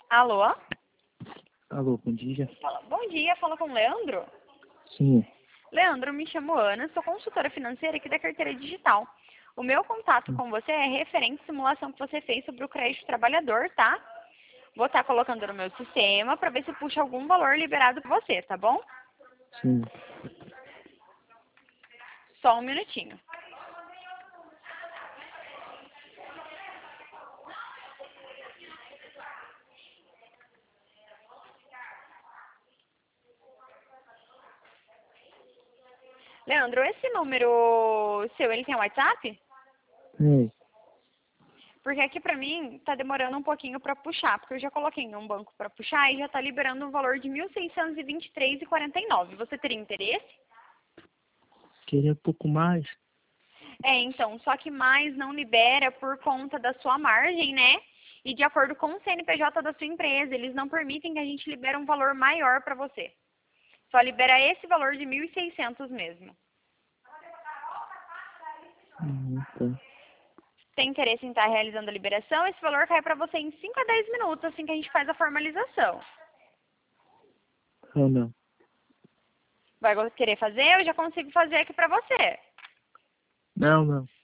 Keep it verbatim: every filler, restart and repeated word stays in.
Alô? Alô, bom dia. Fala- Bom dia, fala com o Leandro. Sim. Leandro, me chamo Ana, sou consultora financeira aqui da Carteira Digital. O meu contato Hum. com você é referente à simulação que você fez sobre o crédito trabalhador, tá? Vou estar colocando no meu sistema para ver se puxa algum valor liberado para você, tá bom? Sim. Só um minutinho. Leandro, esse número seu, ele tem WhatsApp? Ei, Porque aqui pra mim tá demorando um pouquinho pra puxar, porque eu já coloquei em um banco pra puxar e já tá liberando um valor de mil seiscentos e vinte e três reais e quarenta e nove centavos. Você teria interesse? queria um pouco mais. É, então, só que mais não libera por conta da sua margem, né? E de acordo com o C N P J da sua empresa, eles não permitem que a gente libere um valor maior pra você. Só libera esse valor de mil e seiscentos mesmo. Hum, tá. Tem interesse em estar realizando a liberação? Esse valor cai pra você em cinco a dez minutos, assim que a gente faz a formalização. Ou não? Vai querer fazer? Eu já consigo fazer aqui pra você. Não, não.